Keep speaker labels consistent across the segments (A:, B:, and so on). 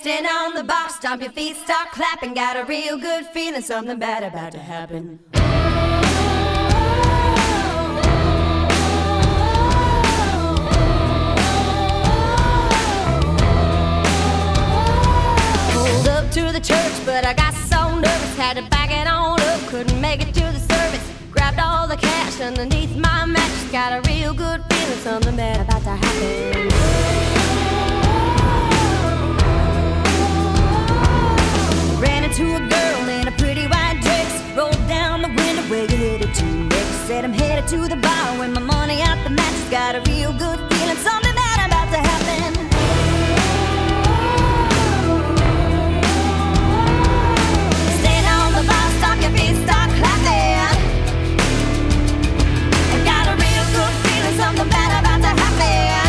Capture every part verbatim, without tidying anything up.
A: Stand on the box, stomp your feet, start clapping. Got a real good feeling, something bad about to happen. Pulled up to the church, but I got so nervous, had to back it on up, couldn't make it to the service. Grabbed all the cash underneath my mattress, got a real good feeling, something bad about to happen. Ran into a girl in a pretty white dress, rolled down the window, where you headed to next? Said I'm headed to the bar with my money out the mattress, got a real good feeling, something bad about to happen. Stand on the bar, stop your feet, start clapping. I got a real good feeling, something bad about to happen.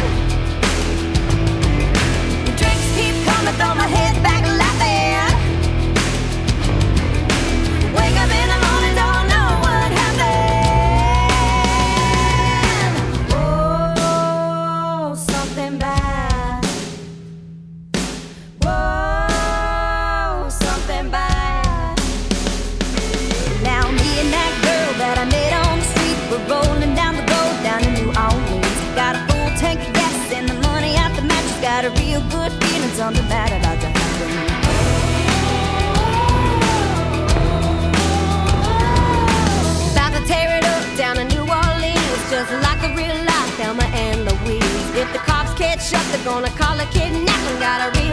A: The drinks keep coming, throw my head back laughing. Wake up in the morning, don't know what happened. Oh, something bad. Whoa, something bad. Now me and that girl that I met on the street, we're rolling down the road down to New Orleans. Got a full tank of gas and the money out the mattress, got a real good feeling, something bad about to happen. Tear it up down in New Orleans, just like a real life Thelma and Louise. If the cops catch up, they're gonna call a kidnapping. Got a real